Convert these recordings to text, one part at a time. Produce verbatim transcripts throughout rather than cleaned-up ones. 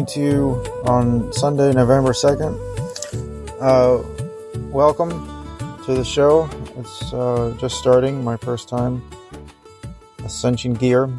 to you on Sunday, November second. Uh, welcome to the show. It's uh, just starting, my first time Ascension gear.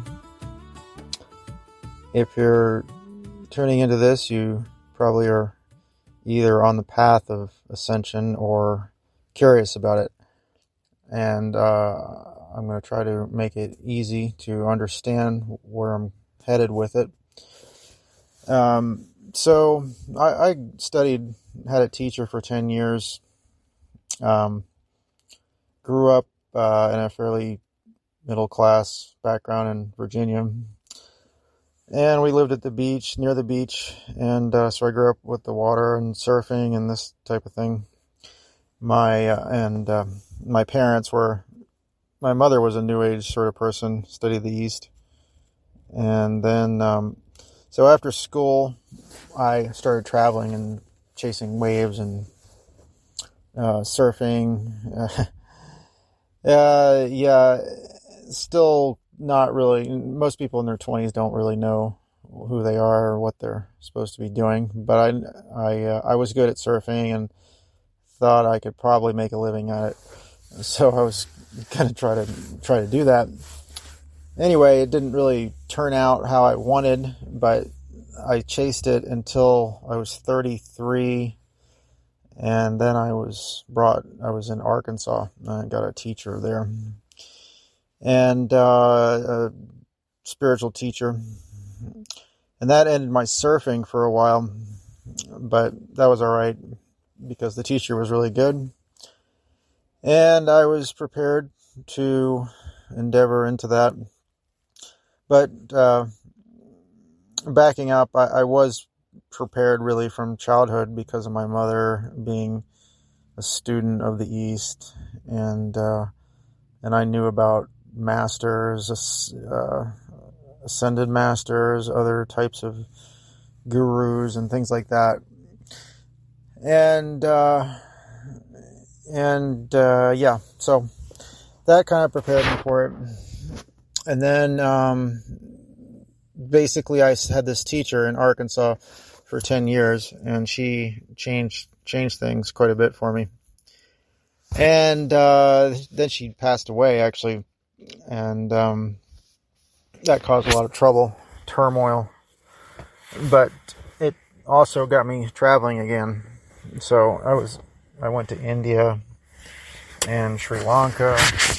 If you're tuning into this, you probably are either on the path of Ascension or curious about it. And uh, I'm going to try to make it easy to understand where I'm headed with it. Um, so I, I studied, had a teacher for ten years, um, grew up uh, in a fairly middle class background in Virginia, and we lived at the beach, near the beach, and uh, so I grew up with the water and surfing and this type of thing. My uh, and uh, my parents were, my mother was a New Age sort of person, studied the East, and then um, so after school, I started traveling and chasing waves and uh, surfing. uh, yeah, still not really. Most people in their twenties don't really know who they are or what they're supposed to be doing. But I, I, uh, I was good at surfing and thought I could probably make a living at it. So I was gonna try to try to do that. Anyway, it didn't really turn out how I wanted, but I chased it until I was thirty-three, and then I was brought, I was in Arkansas, and I got a teacher there, and uh, a spiritual teacher, and that ended my surfing for a while, but that was alright, because the teacher was really good, and I was prepared to endeavor into that. But uh, backing up, I, I was prepared really from childhood because of my mother being a student of the East, and uh, and I knew about masters, uh, ascended masters, other types of gurus and things like that, and uh, and uh, yeah, so that kind of prepared me for it. And then, um, basically I had this teacher in Arkansas for ten years, and she changed, changed things quite a bit for me. And, uh, then she passed away, actually. And, um, that caused a lot of trouble, turmoil. But it also got me traveling again. So I was, I went to India and Sri Lanka,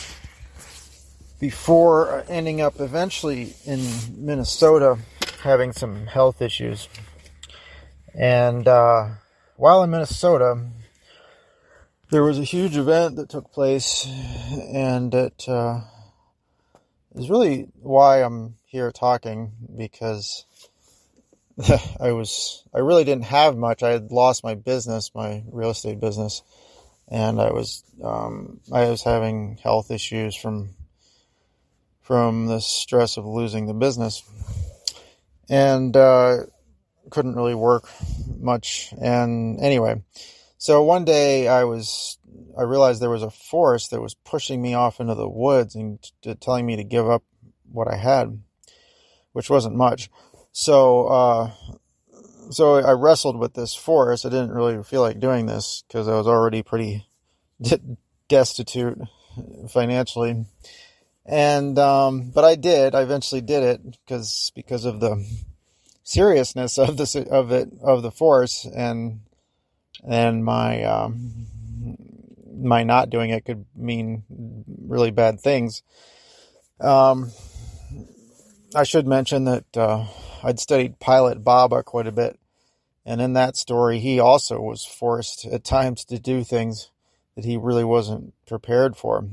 before ending up eventually in Minnesota having some health issues. And uh, while in Minnesota, there was a huge event that took place, and it uh, is really why I'm here talking, because I was I really didn't have much. I had lost my business, my real estate business, and I was um, I was having health issues from from the stress of losing the business, and uh, couldn't really work much. And anyway, so one day I was, I realized there was a force that was pushing me off into the woods and t- telling me to give up what I had, which wasn't much. So, uh, so I wrestled with this force. I didn't really feel like doing this because I was already pretty d- destitute financially. And, um, but I did, I eventually did it because, because of the seriousness of the, of it, of the force, and, and my, um, my not doing it could mean really bad things. Um, I should mention that, uh, I'd studied Pilot Baba quite a bit. And in that story, he also was forced at times to do things that he really wasn't prepared for.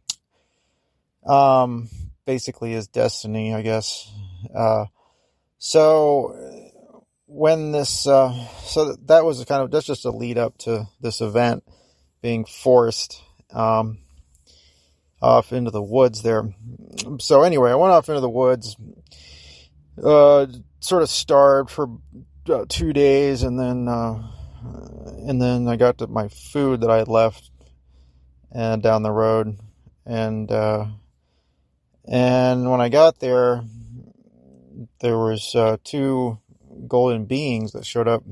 Um, basically his destiny, I guess. Uh, so when this, uh, so that was kind of, that's just a lead up to this event being forced, um, off into the woods there. So anyway, I went off into the woods, uh, sort of starved for uh, two days, and then, uh, and then I got to my food that I had left and down the road, and, uh, And when I got there, there was uh, two golden beings that showed up.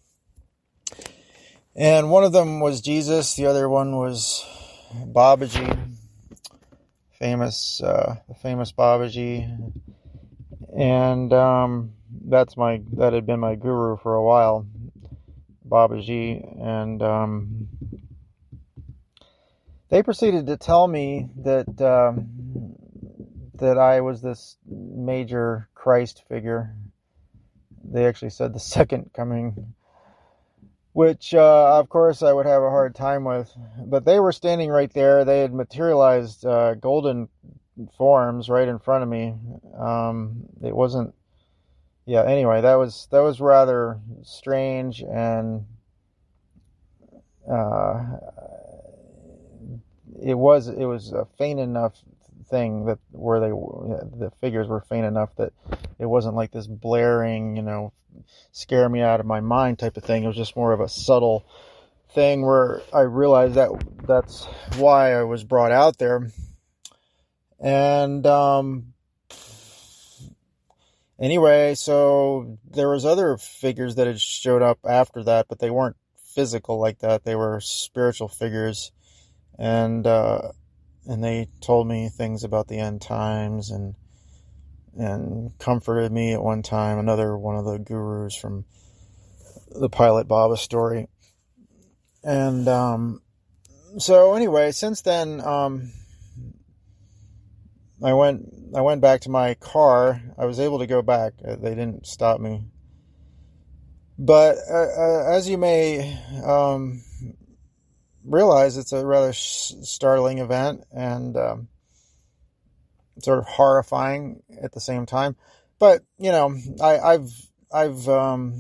And one of them was Jesus. The other one was Babaji, famous, uh, the famous Babaji. And um, that's my that had been my guru for a while, Babaji. And um, they proceeded to tell me that um, that I was this major Christ figure. They actually said the second coming, which, uh, of course, I would have a hard time with. But they were standing right there. They had materialized uh, golden forms right in front of me. Um, it wasn't... Yeah, anyway, that was that was rather strange, and uh, it was it was a faint enough thing that where they the figures were faint enough that it wasn't like this blaring, you know, scare me out of my mind type of thing. It was just more of a subtle thing where I realized that that's why I was brought out there. And um, anyway, so there was other figures that had showed up after that, but they weren't physical like that. They were spiritual figures, and uh, and they told me things about the end times and and comforted me at one time. Another one of the gurus from the Pilot Baba story. And um, so anyway, since then, um, I went I went back to my car. I was able to go back. They didn't stop me. But uh, uh, as you may um, realize, it's a rather sh- startling event and um, sort of horrifying at the same time. But you know, I, I've I've um,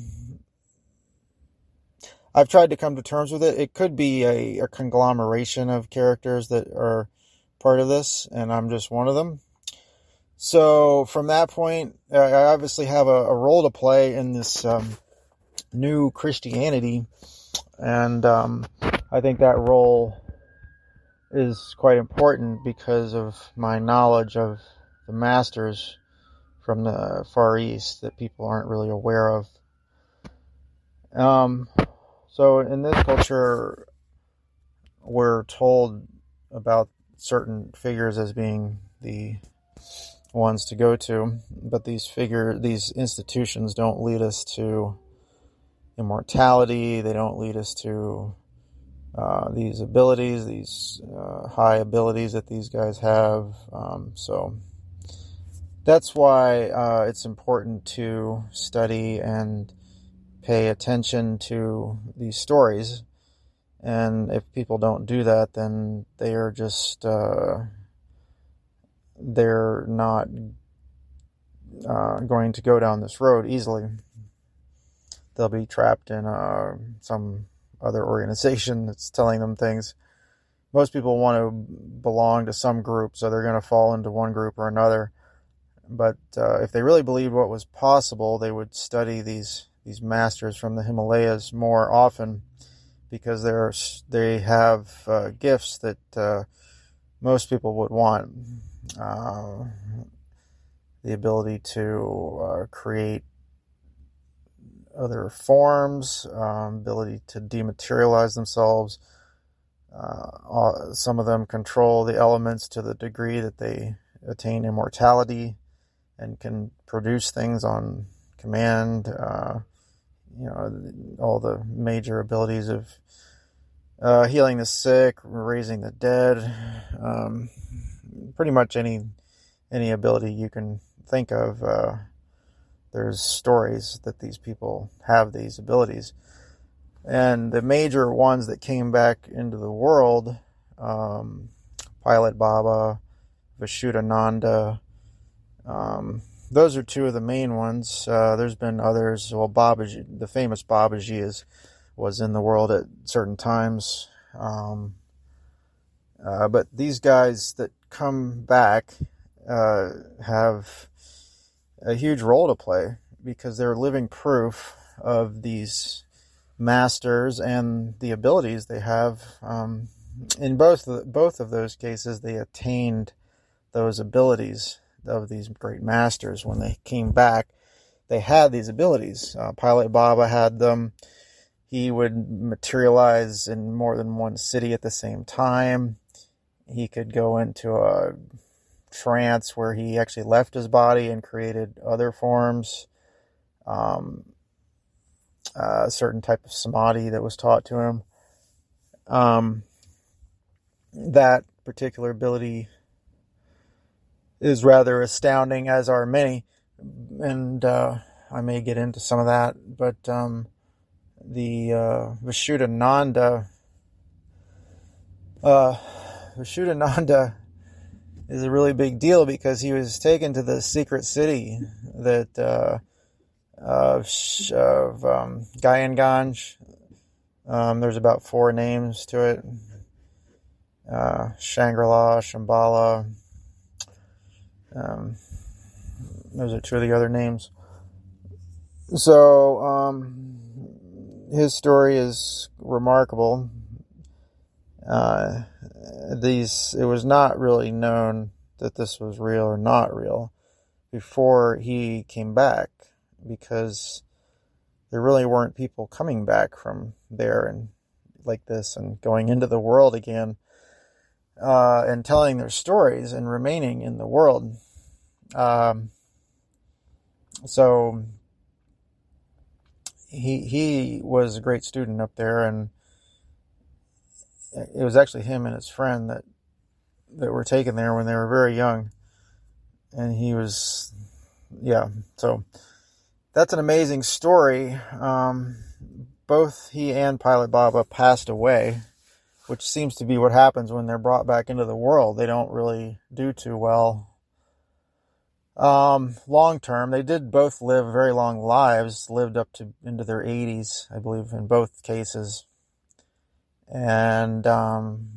I've tried to come to terms with it. It could be a, a conglomeration of characters that are part of this, and I'm just one of them. So from that point, I obviously have a, a role to play in this um, new Christianity, and um, I think that role is quite important because of my knowledge of the masters from the Far East that people aren't really aware of. Um, so in this culture, we're told about certain figures as being the ones to go to, but these figure these institutions don't lead us to immortality. They don't lead us to uh, these abilities, these uh, high abilities that these guys have. Um, so that's why uh, it's important to study and pay attention to these stories. And if people don't do that, then they are just, uh, they're not uh, going to go down this road easily. They'll be trapped in uh, some other organization that's telling them things. Most people want to belong to some group, so they're going to fall into one group or another. But uh, if they really believed what was possible, they would study these these masters from the Himalayas more often, because they're they have uh, gifts that uh, most people would want. Uh, the ability to uh, create other forms, um, ability to dematerialize themselves. Uh, some of them control the elements to the degree that they attain immortality and can produce things on command. Uh, you know, all the major abilities of uh, healing the sick, raising the dead, um, pretty much any any ability you can think of. Uh, there's stories that these people have these abilities. And the major ones that came back into the world, um, Pilot Baba, Vishuddhananda, um, those are two of the main ones. Uh, there's been others. Well, Babaji, the famous Babaji is, was in the world at certain times. Um, uh, but these guys that come back uh, have a huge role to play, because they're living proof of these masters and the abilities they have. Um, in both both of those cases, they attained those abilities of these great masters when they came back. they had these abilities. Uh, Pilot Baba had them. He would materialize in more than one city at the same time. He could go into a trance where he actually left his body and created other forms. Um, a certain type of samadhi that was taught to him. Um, that particular ability is rather astounding, as are many, and uh, I may get into some of that, but um, the uh, Vishuddhananda uh, Vishuddhananda is a really big deal because he was taken to the secret city that uh, of, of um, Gayanganj. Um, there's about four names to it. Uh, Shangri-La, Shambhala. Um, those are two of the other names. So, um, his story is remarkable. Uh, these, it was not really known that this was real or not real before he came back, because there really weren't people coming back from there and like this and going into the world again, uh, and telling their stories and remaining in the world. Um, so he, he was a great student up there, and it was actually him and his friend that, that were taken there when they were very young. And he was, yeah, so that's an amazing story. Um, both he and Pilot Baba passed away, which seems to be what happens when they're brought back into the world. They don't really do too well um, long term. They did both live very long lives, lived up to into their eighties, I believe, in both cases. And um,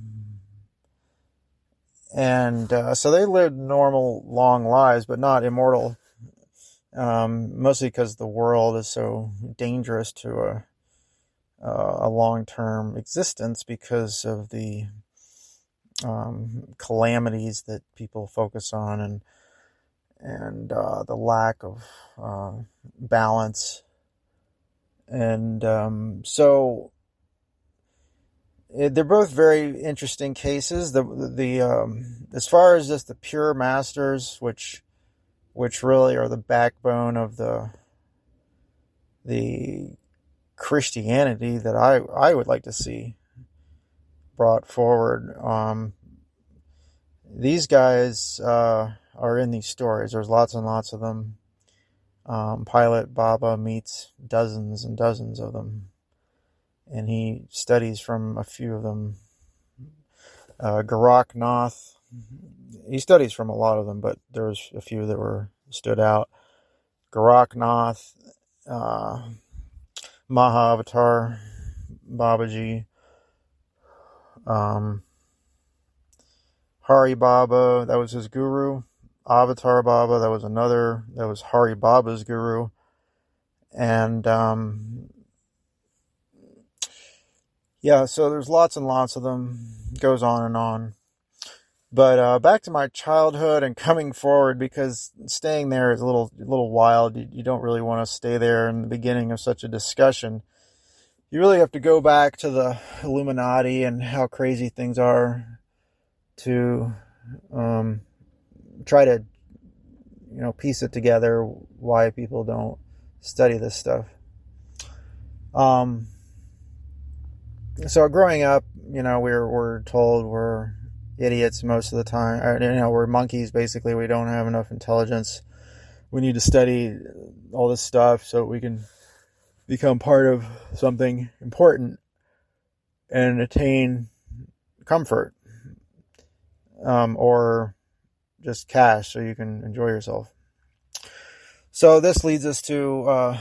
and uh, so they lived normal, long lives, but not immortal. Um, mostly because the world is so dangerous to a a long-term existence because of the um, calamities that people focus on, and and uh, the lack of uh, balance. And um, so it, they're both very interesting cases. The the um, as far as just the pure masters, which which really are the backbone of the the Christianity that I, I would like to see brought forward. Um, these guys uh, are in these stories. There's lots and lots of them. Um, Pilot Baba meets dozens and dozens of them, and he studies from a few of them. Uh, Goraknath, he studies from a lot of them, but there's a few that were stood out. Goraknath, uh, Mahavatar Babaji, um, Hari Baba, that was his guru. Avatar Baba, that was another, that was Hari Baba's guru. And, um, yeah, so there's lots and lots of them. It goes on and on. But uh, back to my childhood and coming forward, because staying there is a little, a little wild. You, you don't really want to stay there in the beginning of such a discussion. You really have to go back to the Illuminati and how crazy things are to um, try to, you know, piece it together why people don't study this stuff. Um, so growing up, you know, we're we're told we're idiots most of the time. Or, you know, we're monkeys, basically. We don't have enough intelligence. We need to study all this stuff so we can become part of something important and attain comfort, um, or just cash so you can enjoy yourself. So this leads us to uh,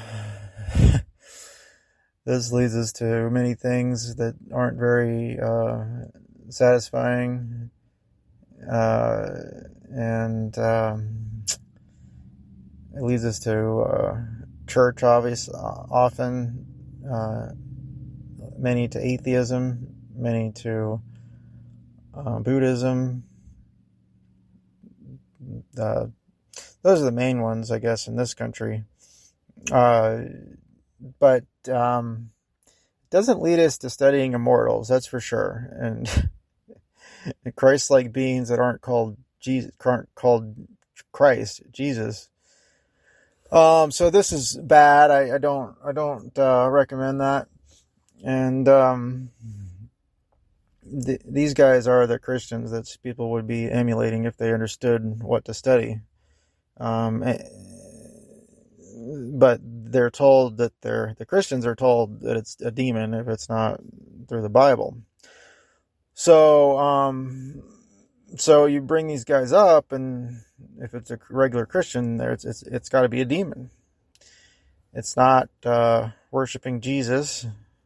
this leads us to many things that aren't very uh, satisfying, uh, and um, it leads us to uh, church, obviously, often, uh, many to atheism, many to uh, Buddhism. Uh, those are the main ones, I guess, in this country. Uh, but um, it doesn't lead us to studying immortals, that's for sure. And Christ-like beings that aren't called Jesus, aren't called Christ, Jesus. Um, so this is bad. I, I don't, I don't uh, recommend that. And um, th- these guys are the Christians that people would be emulating if they understood what to study. Um, but they're told that they're the Christians are told that it's a demon if it's not through the Bible. So, um, so you bring these guys up, and if it's a regular Christian, there it's it's, it's got to be a demon. It's not uh, worshiping Jesus.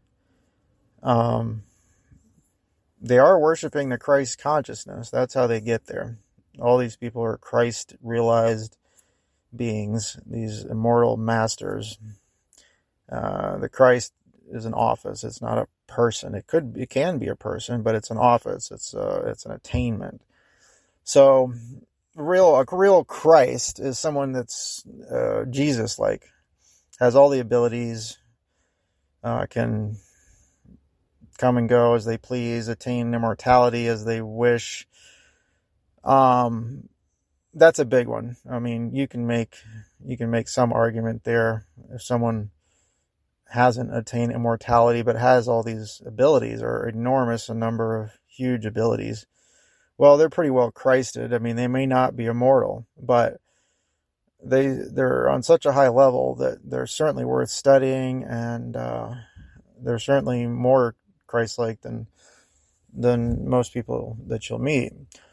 Um, they are worshiping the Christ consciousness. That's how they get there. All these people are Christ-realized beings, these immortal masters. Uh, the Christ is an office. It's not a person. It could, it can be a person, but it's an office. It's a, it's an attainment. So, real, a real Christ is someone that's uh, Jesus-like, has all the abilities, uh, can come and go as they please, attain immortality as they wish. Um, that's a big one. I mean, you can make you can make some argument there if someone hasn't attained immortality but has all these abilities, or enormous a number of huge abilities. Well, they're pretty well Christed. I mean, they may not be immortal, but they they're on such a high level that they're certainly worth studying, and uh, they're certainly more Christ-like than than most people that you'll meet.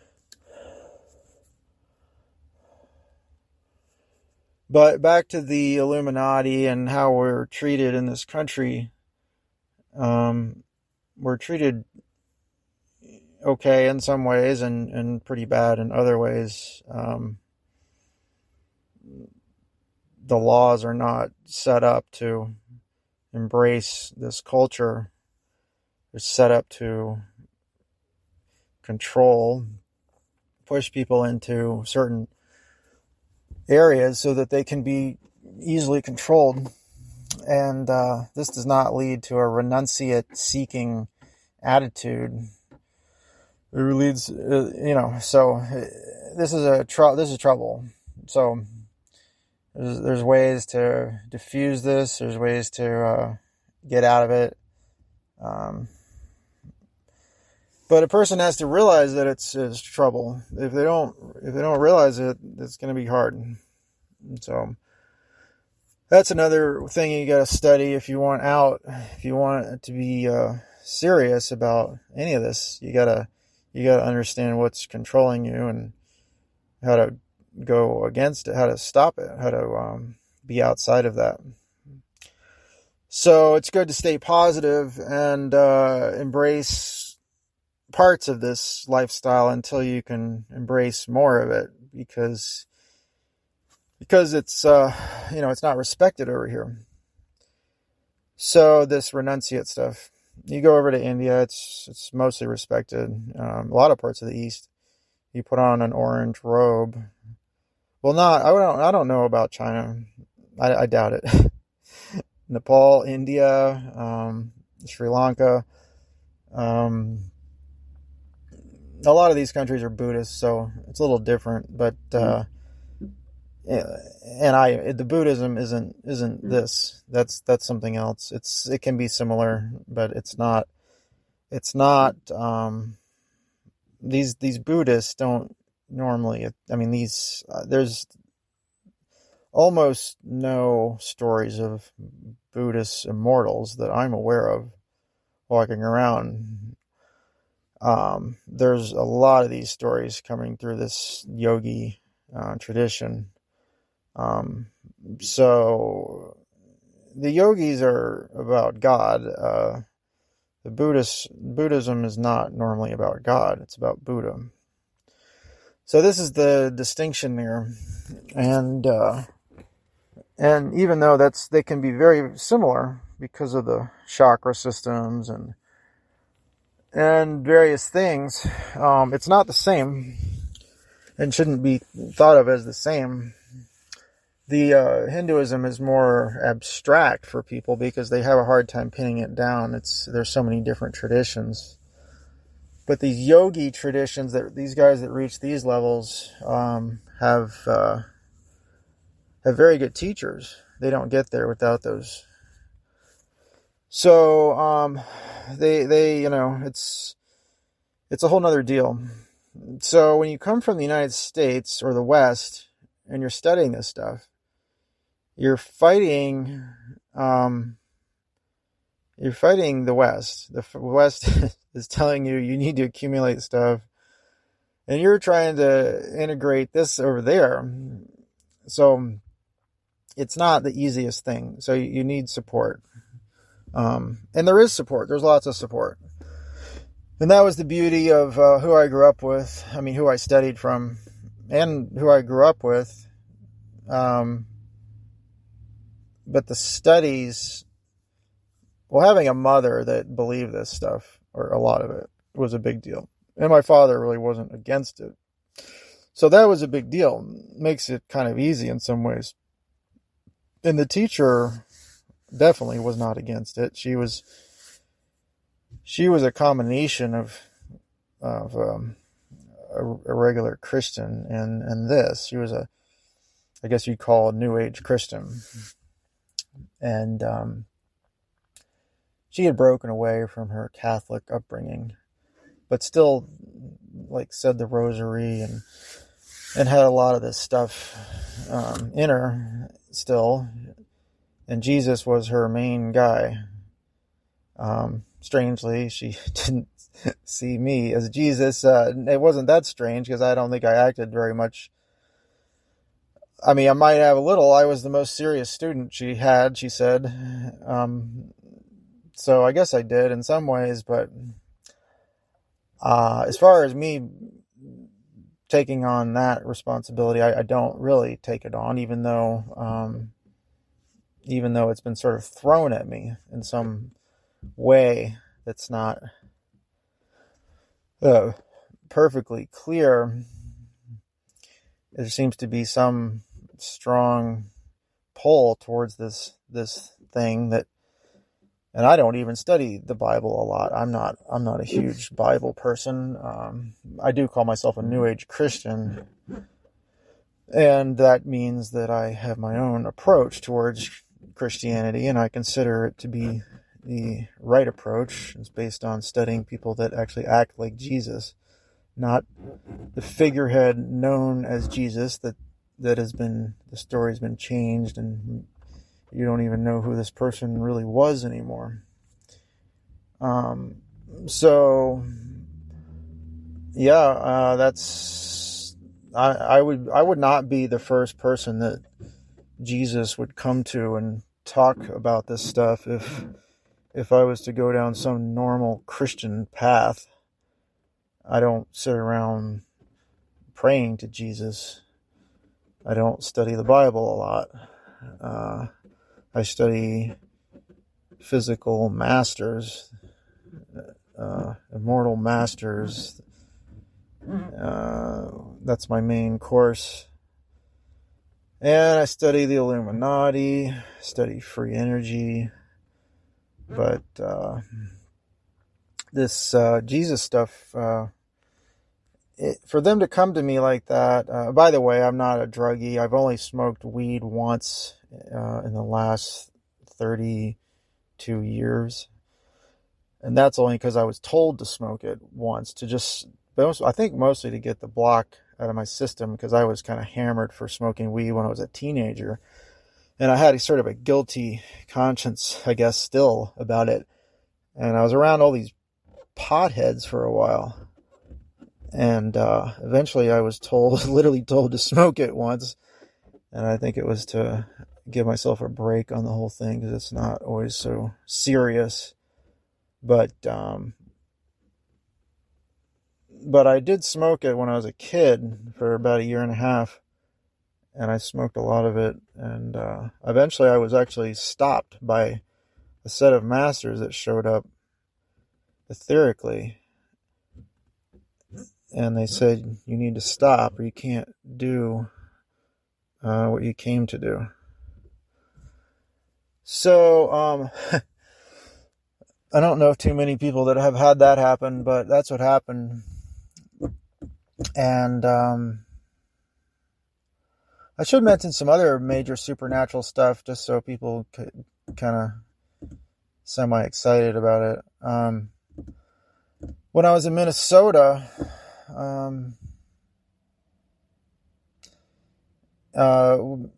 But back to the Illuminati and how we're treated in this country. Um, we're treated okay in some ways, and, and pretty bad in other ways. Um, the laws are not set up to embrace this culture. They're set up to control, push people into certain areas so that they can be easily controlled. And uh, this does not lead to a renunciate-seeking attitude. It leads, uh, you know, so uh, this is a tr- this is trouble. So there's, there's ways to diffuse this. There's ways to uh, get out of it. Um, but a person has to realize that it's, it's trouble. If they don't, if they don't realize it, it's going to be hard. So that's another thing you got to study if you want out. If you want to be uh, serious about any of this, you gotta you gotta understand what's controlling you and how to go against it, how to stop it, how to um, be outside of that. So it's good to stay positive and uh, embrace parts of this lifestyle until you can embrace more of it, because because it's uh, you know it's not respected over here. So this renunciate stuff, you go over to India, it's it's mostly respected. Um, a lot of parts of the East, you put on an orange robe. Well, not I don't I don't know about China. I, I doubt it. Nepal, India, um, Sri Lanka. Um, a lot of these countries are Buddhist, so it's a little different. But uh, and I the Buddhism isn't isn't this. That's that's something else. It's it can be similar, but it's not. It's not. Um, these these Buddhists don't normally. I mean, these uh, there's almost no stories of Buddhist immortals that I'm aware of walking around. Um, there's a lot of these stories coming through this yogi uh, tradition. Um, so the yogis are about God. Uh, the Buddhist Buddhism is not normally about God. It's about Buddha. So this is the distinction there. And, uh, and even though that's, they can be very similar because of the chakra systems and, and various things, um, it's not the same and shouldn't be thought of as the same. the uh, Hinduism is more abstract for people because they have a hard time pinning it down. It's there's so many different traditions. But these yogi traditions, that these guys that reach these levels um, have uh, have very good teachers. They don't get there without those. So um, they they you know it's it's a whole nother deal. So when you come from the United States or the West and you're studying this stuff, you're fighting. Um, You're fighting the West. The West is telling you you need to accumulate stuff. And you're trying to integrate this over there. So it's not the easiest thing. So you need support. Um, and there is support. There's lots of support. And that was the beauty of uh, who I grew up with. I mean, who I studied from and who I grew up with. Um, but the studies... Well, having a mother that believed this stuff, or a lot of it, was a big deal. And my father really wasn't against it. So that was a big deal. Makes it kind of easy in some ways. And the teacher definitely was not against it. She was she was a combination of of um, a, a regular Christian and, and this. She was a, I guess you'd call a New Age Christian. And um she had broken away from her Catholic upbringing, but still, like, said the rosary and and had a lot of this stuff um, in her still. And Jesus was her main guy. Um, strangely, she didn't see me as Jesus. Uh, it wasn't that strange because I don't think I acted very much. I mean, I might have a little. I was the most serious student she had, she said. Um, So I guess I did in some ways, but uh, as far as me taking on that responsibility, I, I don't really take it on, even though um, even though it's been sort of thrown at me in some way that's not uh, perfectly clear. There seems to be some strong pull towards this this thing that. And I don't even study the Bible a lot. I'm not. I'm not a huge Bible person. Um, I do call myself a New Age Christian, and that means that I have my own approach towards Christianity, and I consider it to be the right approach. It's based on studying people that actually act like Jesus, not the figurehead known as Jesus that that has been the story's been changed and. You don't even know who this person really was anymore. Um, so, yeah, uh, that's, I, I would, I would not be the first person that Jesus would come to and talk about this stuff if, if I was to go down some normal Christian path. I don't sit around praying to Jesus. I don't study the Bible a lot. Uh, I study physical masters, uh, immortal masters. Uh, that's my main course. And I study the Illuminati, study free energy. But uh, this uh, Jesus stuff, uh, it, for them to come to me like that, uh, by the way, I'm not a druggie. I've only smoked weed once. Uh, in the last thirty-two years. And that's only because I was told to smoke it once to just, I think mostly to get the block out of my system because I was kind of hammered for smoking weed when I was a teenager. And I had a sort of a guilty conscience, I guess, still about it. And I was around all these potheads for a while. And uh, eventually I was told, literally told to smoke it once. And I think it was to give myself a break on the whole thing because it's not always so serious. But um, but I did smoke it when I was a kid for about a year and a half, and I smoked a lot of it. And uh, eventually, I was actually stopped by a set of masters that showed up etherically, and they said, "You need to stop, or you can't do uh, what you came to do. So, um, I don't know too many people that have had that happen, but that's what happened. And, um, I should mention some other major supernatural stuff just so people could kind of semi-excited about it. Um, when I was in Minnesota, um, uh,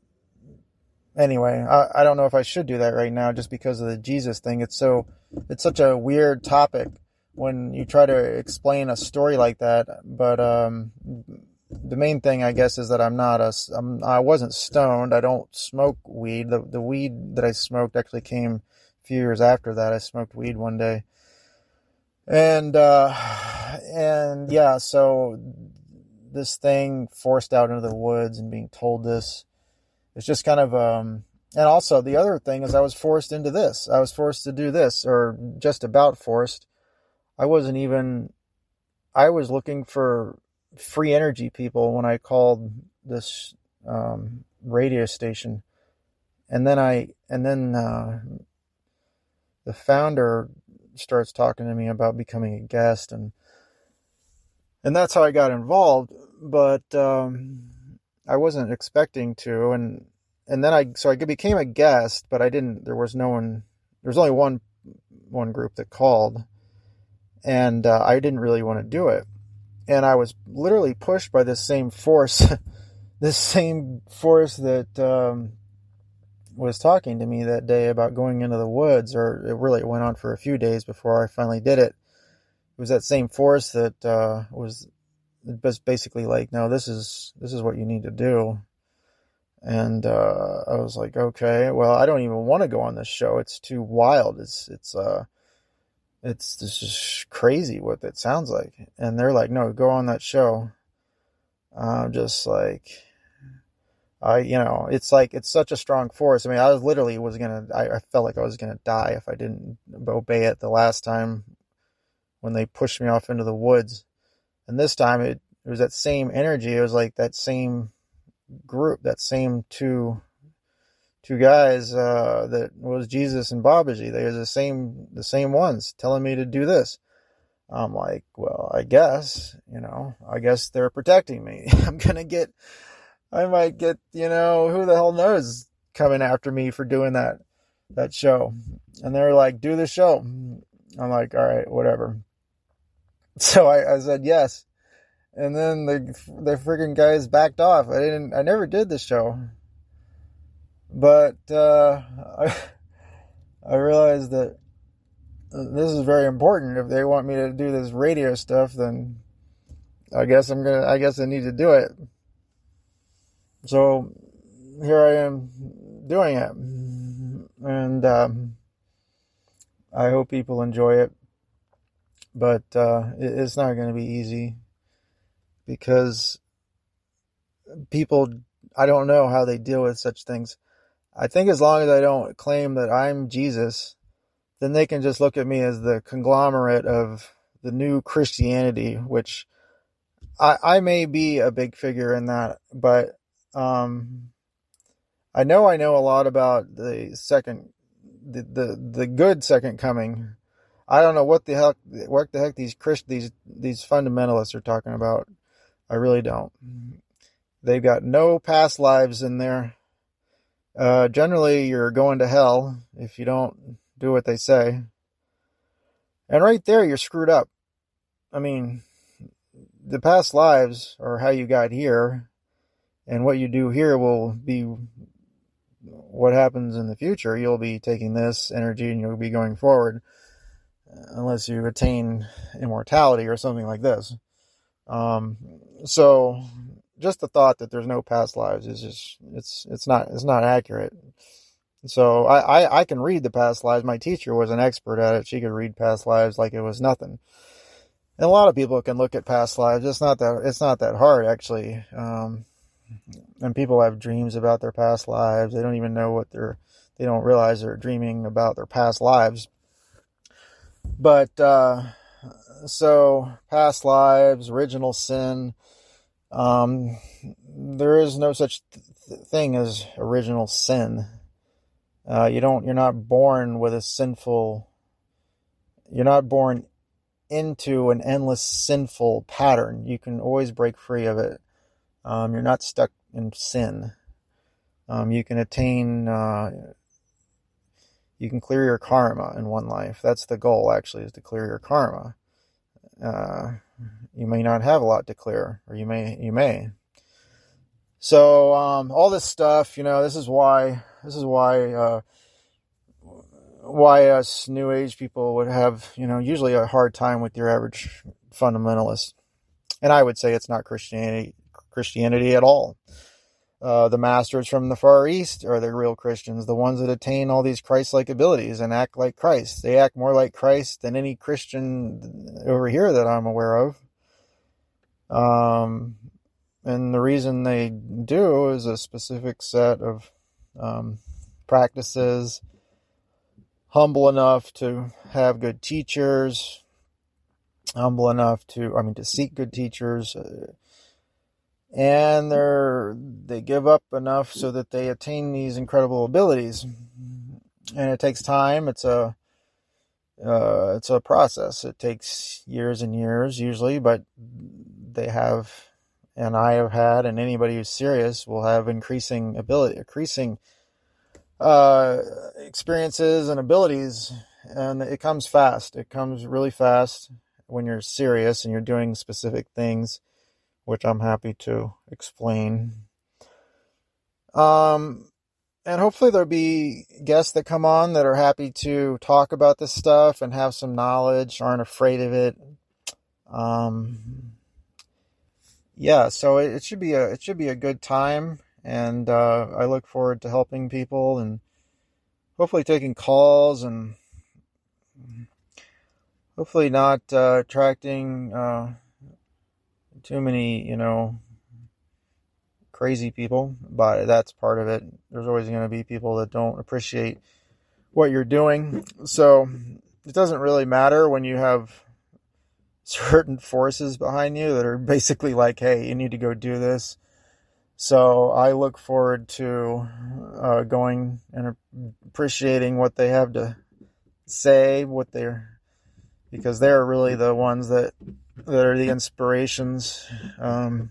anyway, I, I don't know if I should do that right now just because of the Jesus thing. It's so, it's such a weird topic when you try to explain a story like that. But, um, the main thing, I guess, is that I'm not a, I'm, I wasn't stoned. I don't smoke weed. The, the weed that I smoked actually came a few years after that. I smoked weed one day. And, uh, and yeah, so this thing forced out into the woods and being told this, it's just kind of, um, and also the other thing is I was forced into this. I was forced to do this, or just about forced. I wasn't even, I was looking for free energy people when I called this um, radio station. And then I, and then uh, the founder starts talking to me about becoming a guest, and and that's how I got involved. But um, I wasn't expecting to, and and then I so I became a guest, but I didn't. There was no one. There was only one one group that called, and uh, I didn't really want to do it. And I was literally pushed by this same force, this same force that um, was talking to me that day about going into the woods, or it really went on for a few days before I finally did it. It was that same force that uh, was basically like, no, this is this is what you need to do. And uh, I was like, okay, well, I don't even want to go on this show. It's too wild. It's it's uh. It's just crazy what it sounds like. And they're like, no, go on that show. I'm just like, I, you know, it's like, it's such a strong force. I mean, I was literally was going to, I felt like I was going to die if I didn't obey it the last time when they pushed me off into the woods. And this time it, it was that same energy. It was like that same group, that same two Two guys uh, that was Jesus and Babaji. They're the same, the same ones telling me to do this. I'm like, well, I guess, you know, I guess they're protecting me. I'm gonna get, I might get, you know, who the hell knows coming after me for doing that, that show. And they're like, do the show. I'm like, all right, whatever. So I, I said yes, and then the the freaking guys backed off. I didn't, I never did the show. But uh, I, I realized that this is very important. If they want me to do this radio stuff, then I guess I'm gonna. I guess I need to do it. So here I am doing it, and um, I hope people enjoy it. But uh, it, it's not going to be easy because people. I don't know how they deal with such things. I think as long as I don't claim that I'm Jesus, then they can just look at me as the conglomerate of the new Christianity, which I, I may be a big figure in that, but um, I know I know a lot about the second, the, the, the good second coming. I don't know what the heck, what the heck these Christ, these, these fundamentalists are talking about. I really don't. They've got no past lives in there. Uh, generally, you're going to hell if you don't do what they say. And right there, you're screwed up. I mean, the past lives are how you got here, and what you do here will be what happens in the future. You'll be taking this energy and you'll be going forward, unless you attain immortality or something like this. Um, so... Just the thought that there's no past lives is just, it's, it's not, it's not accurate. So I, I, I can read the past lives. My teacher was an expert at it. She could read past lives like it was nothing. And a lot of people can look at past lives. It's not that, it's not that hard actually. Um, and people have dreams about their past lives. They don't even know what they're, they don't realize they're dreaming about their past lives. But, uh, so past lives, original sin, Um, there is no such th- thing as original sin. Uh, you don't, you're not born with a sinful, you're not born into an endless sinful pattern. You can always break free of it. Um, you're not stuck in sin. Um, you can attain, uh, you can clear your karma in one life. That's the goal, actually, is to clear your karma. Uh, you may not have a lot to clear, or you may, you may. So, um, all this stuff, you know, this is why, this is why, uh, why us New Age people would have, you know, usually a hard time with your average fundamentalist. And I would say it's not Christianity, Christianity at all. Uh, the masters from the Far East are the real Christians, the ones that attain all these Christ-like abilities and act like Christ. They act more like Christ than any Christian over here that I'm aware of. Um, and the reason they do is a specific set of um, practices, humble enough to have good teachers, humble enough to, I mean, to seek good teachers, uh, and they're, they give up enough so that they attain these incredible abilities. And it takes time. It's a, uh, it's a process. It takes years and years usually, but they have, and I have had, and anybody who's serious will have increasing ability, increasing, uh, experiences and abilities. And it comes fast. It comes really fast when you're serious and you're doing specific things, which I'm happy to explain. Um, and hopefully there'll be guests that come on that are happy to talk about this stuff and have some knowledge, aren't afraid of it. Um, yeah, so it, it should be a, it should be a good time. And, uh, I look forward to helping people and hopefully taking calls and hopefully not, uh, attracting, uh, too many, you know, crazy people, but that's part of it. There's always going to be people that don't appreciate what you're doing. So it doesn't really matter when you have certain forces behind you that are basically like, hey, you need to go do this. So I look forward to uh, going and appreciating what they have to say, what they're, because they're really the ones that that are the inspirations. Um,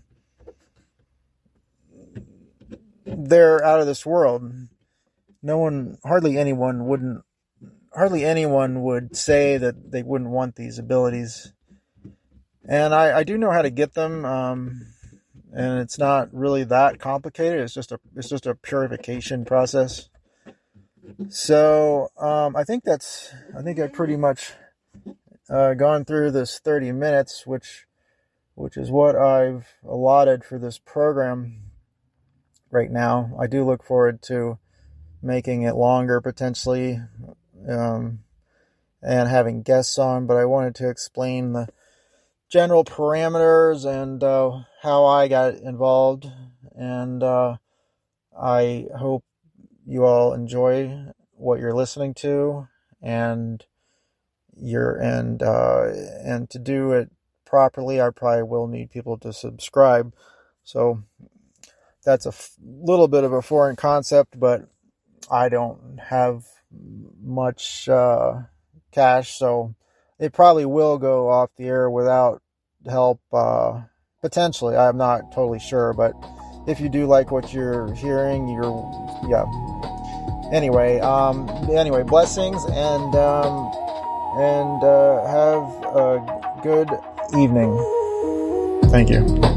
they're out of this world. No one, hardly anyone wouldn't, hardly anyone would say that they wouldn't want these abilities. And I, I do know how to get them. Um, and it's not really that complicated. It's just a, it's just a purification process. So, um, I think that's, I think I pretty much Uh, gone through this thirty minutes, which which is what I've allotted for this program right now. I do look forward to making it longer potentially, um, and having guests on, but I wanted to explain the general parameters and uh, how I got involved, and uh, I hope you all enjoy what you're listening to, and Your and uh, and to do it properly, I probably will need people to subscribe. So that's a f- little bit of a foreign concept, but I don't have much uh, cash, so it probably will go off the air without help. Uh, potentially, I'm not totally sure, but if you do like what you're hearing, you're yeah. Anyway, um, anyway, blessings and. Um, And uh, have a good evening. Thank you.